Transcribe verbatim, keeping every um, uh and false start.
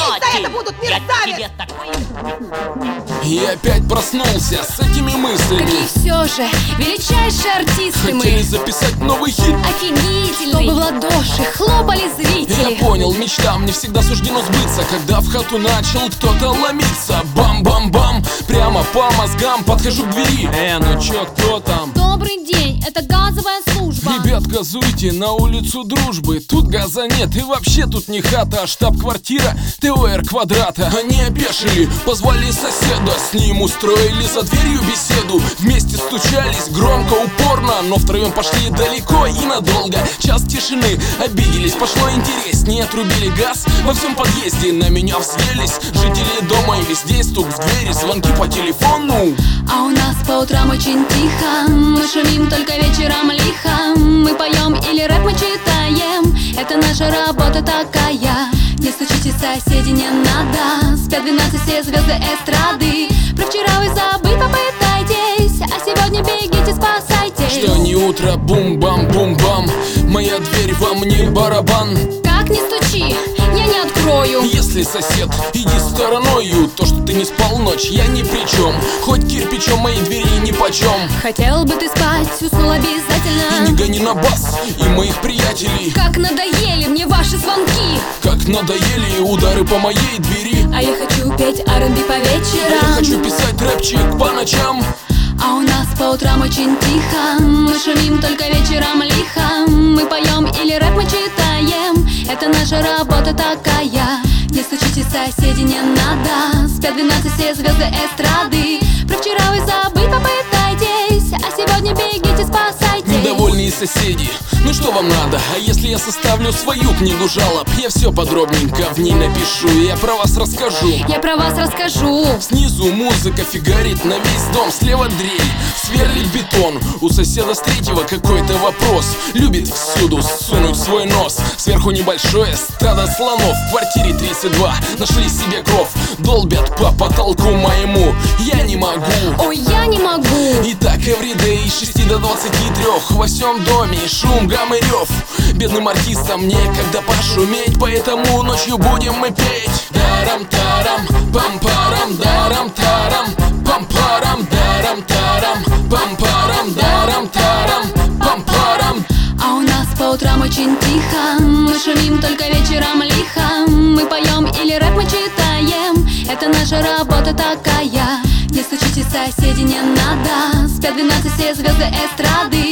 Они за это будут, мерзавец! И опять проснулся с этими мыслями. Какие все же величайшие артисты мы. Хотели записать новый хит. Офигительный. Чтобы в ладоши хлопали зрители. Я понял, мечтам не всегда суждено сбыться. Когда в хату начал кто-то ломиться. Бам-бам-бам, прямо по мозгам. Подхожу к двери. Э, ну чё, кто там? Добрый день, это газовая служба. Ребят, газуйте на улицу Дружбы. Тут газа нет и вообще тут не хата, а штаб-квартира ТОР Квадрата. Они опешили, позвали соседа. С ним устроили за дверью беседу. Вместе стучались громко, упорно, но втроем пошли далеко и надолго. Час тишины, обиделись, пошло интереснее. Отрубили газ во всем подъезде. На меня взъелись жители дома, и везде стук в двери, звонки по телефону. А у нас по утрам очень тихо. Мы шумим только вечером лихо. Мы поем или рэп мы читаем. Это наша работа такая. Не стучите, соседи, не надо. Спят двенадцать все звезды эстрады. Про вчера вы забыть попытайтесь, а сегодня бегите, спасайтесь. Что не утро, бум-бам-бум-бам. Моя дверь вам не барабан. Как не стучи, я не открою. Если сосед, иди стороною. То, что ты не спал ночь, я ни при чем. Хоть кирпичом моей двери нипочем. Хотел бы ты спать, уснул обязательно. И не гони на бас и моих приятелей. Как надоели мне ваши звонки. Как надоели удары по моей двери. А я хочу петь ар энд би по А я вечерам. хочу писать рэпчик по ночам. А у нас по утрам очень тихо. Мы шумим только вечером лихо. Мы поем или рэп мы читаем. Это наша работа такая. Не стучите, соседи, не надо. Спят двенадцать все звезды эстрады. Про вчера вы забыть попытайтесь, а сегодня бегите, спасайтесь. Недовольные соседи, ну что вам надо? А если я составлю свою книгу жалоб? Я все подробненько в ней напишу. Я про вас расскажу. Я про вас расскажу. Снизу музыка фигарит на весь дом. Слева дрель, сверлит бетон. У соседа с третьего какой-то вопрос. Любит всюду сунуть свой нос. Сверху небольшое стадо слонов. В квартире тридцать два нашли себе кров. Долбят по потолку моему. Я не могу. Ой, я не могу. И так everyday с шести до двадцати трёх. Во всем доме шум, гам и рёв. Бедным артистам некогда пошуметь, поэтому ночью будем мы петь. Дарам-тарам, пам-парам, дарам-тарам, пам-парам, дарам-тарам, пам-парам, дарам-тарам, пам-парам. А у нас по утрам очень тихо. Мы шумим только вечером лихо. Мы поем или рэп мы читаем. Это наша работа такая. Не стучите, соседи, не надо. Спят двенадцать все звезды эстрады.